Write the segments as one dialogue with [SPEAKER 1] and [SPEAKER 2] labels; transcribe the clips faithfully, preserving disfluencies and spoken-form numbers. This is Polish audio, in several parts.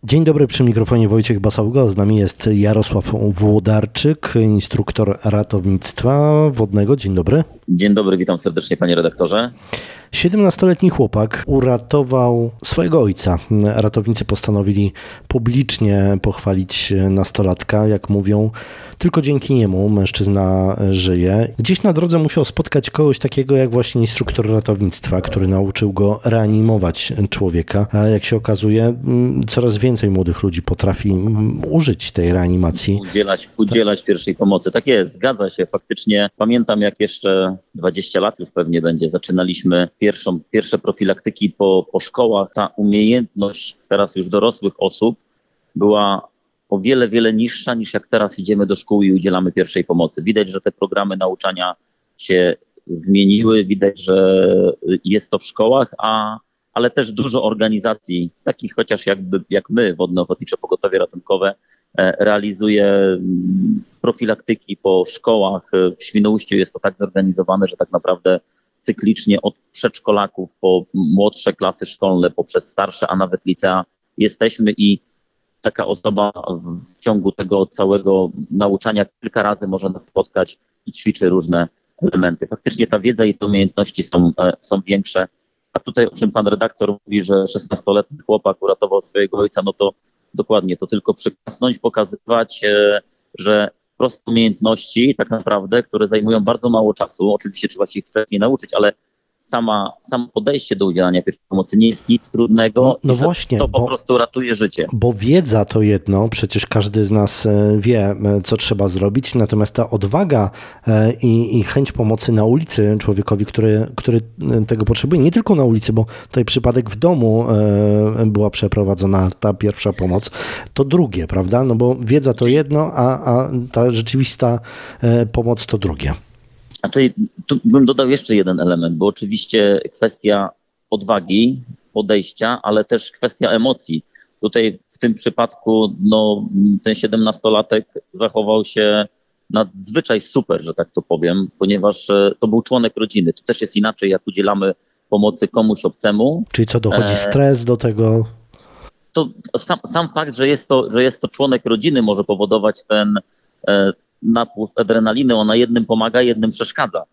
[SPEAKER 1] Dzień dobry, przy mikrofonie Wojciech Basałga, z nami jest Jarosław Włodarczyk, instruktor ratownictwa wodnego. Dzień dobry.
[SPEAKER 2] Dzień dobry, witam serdecznie panie redaktorze.
[SPEAKER 1] siedemnastoletni chłopak uratował swojego ojca. Ratownicy postanowili publicznie pochwalić nastolatka, jak mówią. Tylko dzięki niemu mężczyzna żyje. Gdzieś na drodze musiał spotkać kogoś takiego jak właśnie instruktor ratownictwa, który nauczył go reanimować człowieka. A jak się okazuje, coraz więcej młodych ludzi potrafi użyć tej reanimacji.
[SPEAKER 2] Udzielać, udzielać pierwszej pomocy. Tak jest, zgadza się. Faktycznie pamiętam, jak jeszcze dwadzieścia lat już pewnie będzie, zaczynaliśmy pierwszą, pierwsze profilaktyki po, po szkołach. Ta umiejętność teraz już dorosłych osób była o wiele, wiele niższa niż jak teraz idziemy do szkół i udzielamy pierwszej pomocy. Widać, że te programy nauczania się zmieniły, widać, że jest to w szkołach, a, ale też dużo organizacji, takich chociaż jakby, jak my, Wodno-Ochotnicze Pogotowie Ratunkowe, realizuje profilaktyki po szkołach. W Świnoujściu jest to tak zorganizowane, że tak naprawdę cyklicznie od przedszkolaków po młodsze klasy szkolne, poprzez starsze, a nawet licea jesteśmy i taka osoba w ciągu tego całego nauczania kilka razy może nas spotkać i ćwiczy różne elementy. Faktycznie ta wiedza i te umiejętności są, są większe. A tutaj, o czym pan redaktor mówi, że szesnastoletni chłopak uratował swojego ojca, no to dokładnie, to tylko przyklasnąć, pokazywać, że proste umiejętności tak naprawdę, które zajmują bardzo mało czasu, oczywiście trzeba się ich wcześniej nauczyć, ale Sama, samo podejście do udzielania pierwszej pomocy nie jest nic trudnego.
[SPEAKER 1] No, no właśnie,
[SPEAKER 2] to po
[SPEAKER 1] bo,
[SPEAKER 2] prostu ratuje życie.
[SPEAKER 1] Bo wiedza to jedno, przecież każdy z nas wie, co trzeba zrobić, natomiast ta odwaga i, i chęć pomocy na ulicy człowiekowi, który, który tego potrzebuje, nie tylko na ulicy, bo tutaj przypadek w domu była przeprowadzona ta pierwsza pomoc, to drugie, prawda? No bo wiedza to jedno, a, a ta rzeczywista pomoc to drugie.
[SPEAKER 2] Znaczy, tu bym dodał jeszcze jeden element, bo oczywiście kwestia odwagi, podejścia, ale też kwestia emocji. Tutaj w tym przypadku no, ten siedemnastolatek zachował się nadzwyczaj super, że tak to powiem, ponieważ to był członek rodziny. To też jest inaczej, jak udzielamy pomocy komuś obcemu.
[SPEAKER 1] Czyli co, dochodzi stres do tego?
[SPEAKER 2] To sam, sam fakt, że jest to, że jest to członek rodziny, może powodować ten napływ adrenaliny, ona jednym pomaga, jednym przeszkadza.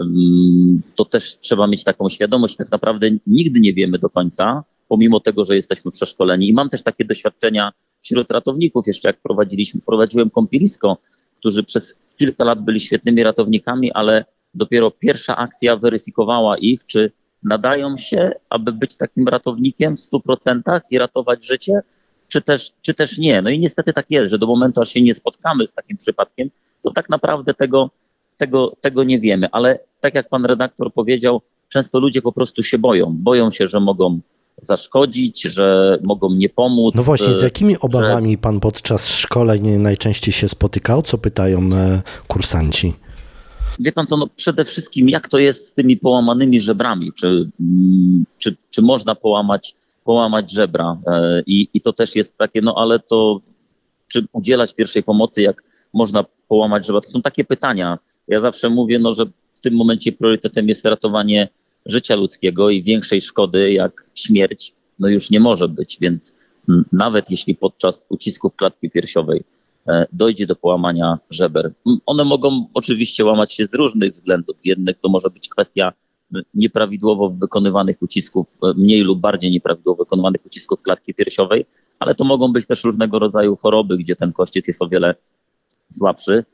[SPEAKER 2] To też trzeba mieć taką świadomość, tak naprawdę nigdy nie wiemy do końca, pomimo tego, że jesteśmy przeszkoleni. I mam też takie doświadczenia wśród ratowników, jeszcze jak prowadziliśmy, prowadziłem kąpielisko, którzy przez kilka lat byli świetnymi ratownikami, ale dopiero pierwsza akcja weryfikowała ich, czy nadają się, aby być takim ratownikiem w stu procentach i ratować życie, czy też, czy też nie. No i niestety tak jest, że do momentu, aż się nie spotkamy z takim przypadkiem, to tak naprawdę tego, tego, tego nie wiemy. Ale tak jak pan redaktor powiedział, często ludzie po prostu się boją. Boją się, że mogą zaszkodzić, że mogą nie pomóc.
[SPEAKER 1] No właśnie, z jakimi obawami że... pan podczas szkoleń najczęściej się spotykał? Co pytają kursanci?
[SPEAKER 2] Wie pan co, no przede wszystkim jak to jest z tymi połamanymi żebrami? Czy, czy, czy można połamać połamać żebra I, i to też jest takie, no ale to czy udzielać pierwszej pomocy, jak można połamać żebra? To są takie pytania. Ja zawsze mówię, no, że w tym momencie priorytetem jest ratowanie życia ludzkiego i większej szkody jak śmierć, no już nie może być, więc nawet jeśli podczas ucisków klatki piersiowej dojdzie do połamania żeber, one mogą oczywiście łamać się z różnych względów. Jednych to może być kwestia nieprawidłowo wykonywanych ucisków, mniej lub bardziej nieprawidłowo wykonywanych ucisków klatki piersiowej, ale to mogą być też różnego rodzaju choroby, gdzie ten kościec jest o wiele słabszy.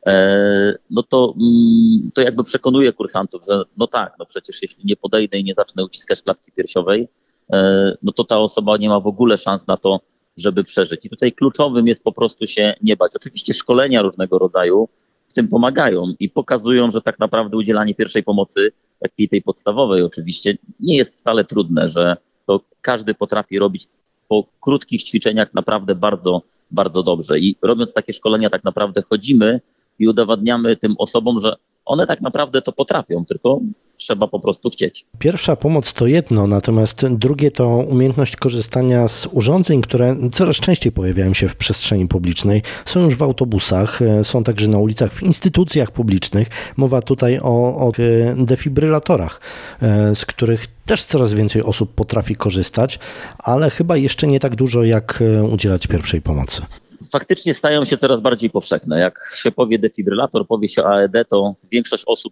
[SPEAKER 2] No to, to jakby przekonuje kursantów, że no tak, no przecież jeśli nie podejdę i nie zacznę uciskać klatki piersiowej, no to ta osoba nie ma w ogóle szans na to, żeby przeżyć. I tutaj kluczowym jest po prostu się nie bać. Oczywiście szkolenia różnego rodzaju w tym pomagają i pokazują, że tak naprawdę udzielanie pierwszej pomocy, takiej tej podstawowej oczywiście, nie jest wcale trudne, że to każdy potrafi robić po krótkich ćwiczeniach naprawdę bardzo, bardzo dobrze. I robiąc takie szkolenia tak naprawdę chodzimy i udowadniamy tym osobom, że one tak naprawdę to potrafią, tylko trzeba po prostu chcieć.
[SPEAKER 1] Pierwsza pomoc to jedno, natomiast drugie to umiejętność korzystania z urządzeń, które coraz częściej pojawiają się w przestrzeni publicznej. Są już w autobusach, są także na ulicach, w instytucjach publicznych. Mowa tutaj o, o defibrylatorach, z których też coraz więcej osób potrafi korzystać, ale chyba jeszcze nie tak dużo, jak udzielać pierwszej pomocy.
[SPEAKER 2] Faktycznie stają się coraz bardziej powszechne. Jak się powie defibrylator, powie się A E D, to większość osób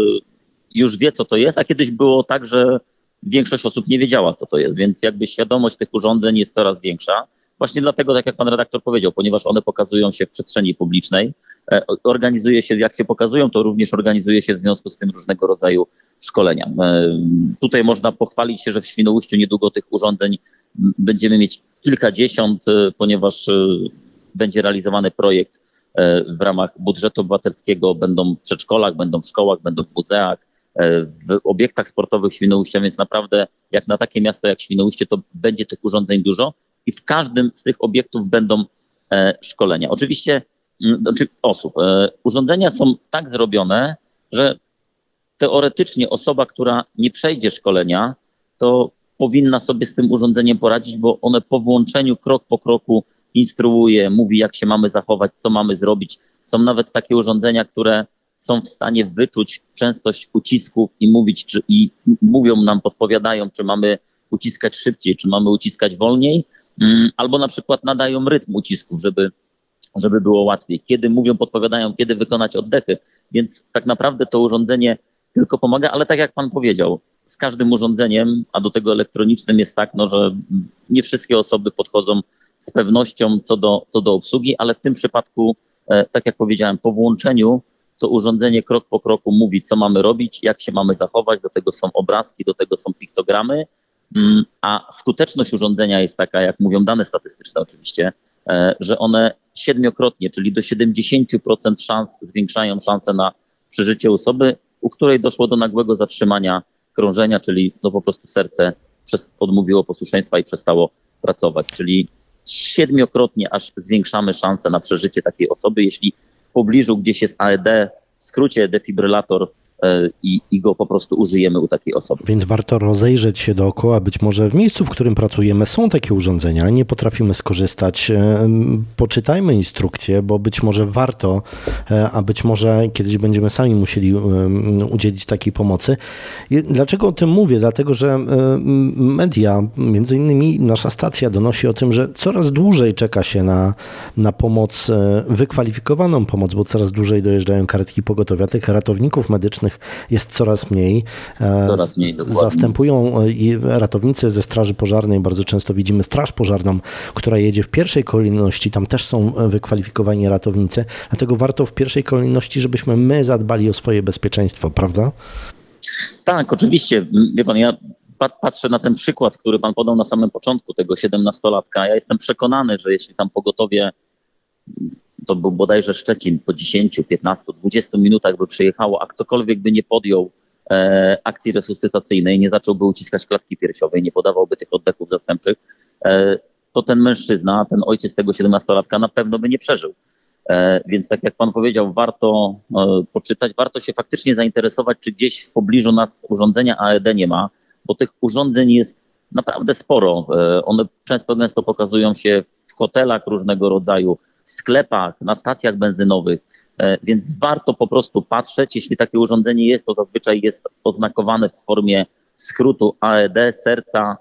[SPEAKER 2] już wie, co to jest, a kiedyś było tak, że większość osób nie wiedziała, co to jest, więc jakby świadomość tych urządzeń jest coraz większa. Właśnie dlatego, tak jak pan redaktor powiedział, ponieważ one pokazują się w przestrzeni publicznej, organizuje się, jak się pokazują, to również organizuje się w związku z tym różnego rodzaju szkolenia. Tutaj można pochwalić się, że w Świnoujściu niedługo tych urządzeń będziemy mieć kilkadziesiąt, ponieważ będzie realizowany projekt w ramach budżetu obywatelskiego, będą w przedszkolach, będą w szkołach, będą w muzeach, w obiektach sportowych Świnoujścia, więc naprawdę jak na takie miasto jak Świnoujście, to będzie tych urządzeń dużo i w każdym z tych obiektów będą szkolenia. Oczywiście, znaczy osób. Urządzenia są tak zrobione, że teoretycznie osoba, która nie przejdzie szkolenia, to powinna sobie z tym urządzeniem poradzić, bo one po włączeniu krok po kroku instruuje, mówi jak się mamy zachować, co mamy zrobić. Są nawet takie urządzenia, które są w stanie wyczuć częstość ucisków i mówić, czy, i mówią nam, podpowiadają, czy mamy uciskać szybciej, czy mamy uciskać wolniej, albo na przykład nadają rytm ucisków, żeby, żeby było łatwiej. Kiedy mówią, podpowiadają, kiedy wykonać oddechy, więc tak naprawdę to urządzenie tylko pomaga, ale tak jak pan powiedział, z każdym urządzeniem, a do tego elektronicznym jest tak, no, że nie wszystkie osoby podchodzą z pewnością co do, co do obsługi, ale w tym przypadku, e, tak jak powiedziałem, po włączeniu to urządzenie krok po kroku mówi, co mamy robić, jak się mamy zachować, do tego są obrazki, do tego są piktogramy, mm, a skuteczność urządzenia jest taka, jak mówią dane statystyczne oczywiście, e, że one siedmiokrotnie, czyli do siedemdziesiąt procent szans zwiększają szanse na przeżycie osoby, u której doszło do nagłego zatrzymania krążenia, czyli no po prostu serce przez, odmówiło posłuszeństwa i przestało pracować, czyli siedmiokrotnie aż zwiększamy szanse na przeżycie takiej osoby, jeśli w pobliżu gdzieś jest A E D, w skrócie defibrylator i, i go po prostu użyjemy u takiej osoby.
[SPEAKER 1] Więc warto rozejrzeć się dookoła. Być może w miejscu, w którym pracujemy, są takie urządzenia, nie potrafimy skorzystać. Poczytajmy instrukcje, bo być może warto, a być może kiedyś będziemy sami musieli udzielić takiej pomocy. Dlaczego o tym mówię? Dlatego, że media, między innymi nasza stacja, donosi o tym, że coraz dłużej czeka się na, na pomoc, wykwalifikowaną pomoc, bo coraz dłużej dojeżdżają karetki pogotowia. Tych ratowników medycznych jest coraz mniej.
[SPEAKER 2] Coraz mniej, dokładnie.
[SPEAKER 1] Zastępują ratownicy ze Straży Pożarnej. Bardzo często widzimy Straż Pożarną, która jedzie w pierwszej kolejności. Tam też są wykwalifikowani ratownicy. Dlatego warto w pierwszej kolejności, żebyśmy my zadbali o swoje bezpieczeństwo, prawda?
[SPEAKER 2] Tak, oczywiście. Wie pan, ja patrzę na ten przykład, który pan podał na samym początku, tego siedemnastolatka. Ja jestem przekonany, że jeśli tam pogotowie, to był bodajże Szczecin, po dziesięciu, piętnastu, dwudziestu minutach by przyjechało, a ktokolwiek by nie podjął e, akcji resuscytacyjnej, nie zacząłby uciskać klatki piersiowej, nie podawałby tych oddechów zastępczych, e, to ten mężczyzna, ten ojciec tego siedemnastolatka na pewno by nie przeżył. E, więc tak jak pan powiedział, warto e, poczytać, warto się faktycznie zainteresować, czy gdzieś w pobliżu nas urządzenia A E D nie ma, bo tych urządzeń jest naprawdę sporo. E, one często gęsto pokazują się w hotelach różnego rodzaju, w sklepach, na stacjach benzynowych, więc warto po prostu patrzeć. Jeśli takie urządzenie jest, to zazwyczaj jest oznakowane w formie skrótu A E D, serca,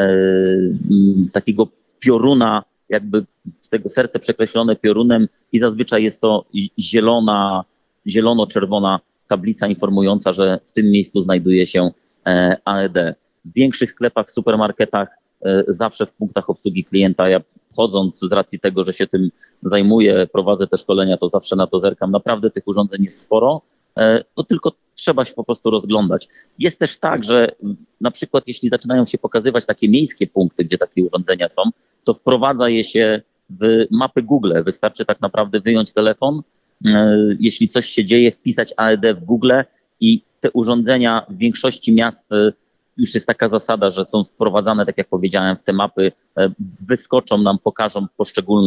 [SPEAKER 2] takiego pioruna, jakby tego serce przekreślone piorunem i zazwyczaj jest to zielona, zielono-czerwona tablica informująca, że w tym miejscu znajduje się A E D. W większych sklepach, w supermarketach, zawsze w punktach obsługi klienta, ja wchodząc z racji tego, że się tym zajmuję, prowadzę te szkolenia, to zawsze na to zerkam. Naprawdę tych urządzeń jest sporo, no tylko trzeba się po prostu rozglądać. Jest też tak, że na przykład jeśli zaczynają się pokazywać takie miejskie punkty, gdzie takie urządzenia są, to wprowadza je się w mapy Google. Wystarczy tak naprawdę wyjąć telefon, jeśli coś się dzieje, wpisać A E D w Google i te urządzenia w większości miast już jest taka zasada, że są wprowadzane, tak jak powiedziałem, w te mapy, wyskoczą nam, pokażą poszczególne,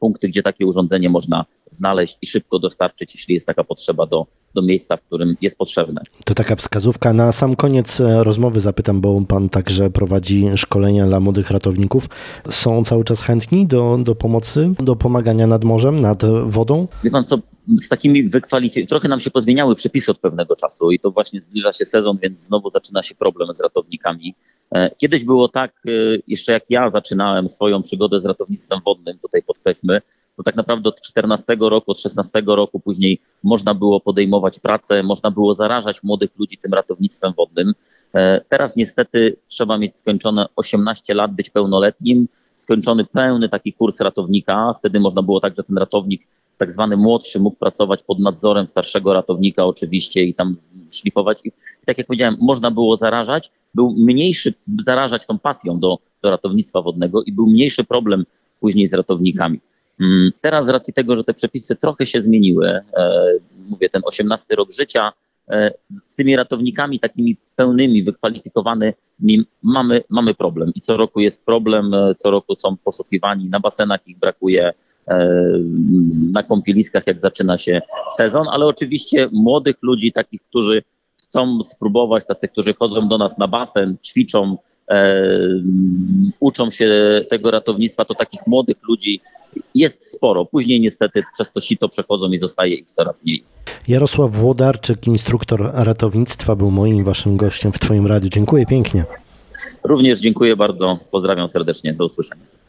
[SPEAKER 2] punkty, gdzie takie urządzenie można znaleźć i szybko dostarczyć, jeśli jest taka potrzeba do, do miejsca, w którym jest potrzebne.
[SPEAKER 1] To taka wskazówka. Na sam koniec rozmowy zapytam, bo pan także prowadzi szkolenia dla młodych ratowników. Są cały czas chętni do, do pomocy, do pomagania nad morzem, nad wodą?
[SPEAKER 2] Wie pan co, z takimi wykwalifikacjami, trochę nam się pozmieniały przepisy od pewnego czasu i to właśnie zbliża się sezon, więc znowu zaczyna się problem z ratownikami. Kiedyś było tak, jeszcze jak ja zaczynałem swoją przygodę z ratownictwem wodnym, tutaj podkreślmy, to tak naprawdę od czternastego roku, od szesnastego roku później można było podejmować pracę, można było zarażać młodych ludzi tym ratownictwem wodnym. Teraz niestety trzeba mieć skończone osiemnaście lat, być pełnoletnim, skończony pełny taki kurs ratownika. Wtedy można było tak, że ten ratownik tak zwany młodszy mógł pracować pod nadzorem starszego ratownika oczywiście i tam szlifować. I tak jak powiedziałem, można było zarażać, był mniejszy, zarażać tą pasją do, do ratownictwa wodnego i był mniejszy problem później z ratownikami. Teraz z racji tego, że te przepisy trochę się zmieniły, mówię, ten osiemnasty rok życia, z tymi ratownikami takimi pełnymi, wykwalifikowanymi mamy, mamy problem. I co roku jest problem, co roku są poszukiwani, na basenach ich brakuje, na kąpieliskach jak zaczyna się sezon, ale oczywiście młodych ludzi, takich, którzy chcą spróbować, tacy, którzy chodzą do nas na basen, ćwiczą, e, uczą się tego ratownictwa, to takich młodych ludzi jest sporo. Później niestety przez to sito przechodzą i zostaje ich coraz mniej.
[SPEAKER 1] Jarosław Włodarczyk, instruktor ratownictwa, był moim i waszym gościem w Twoim radiu. Dziękuję pięknie.
[SPEAKER 2] Również dziękuję bardzo. Pozdrawiam serdecznie. Do usłyszenia.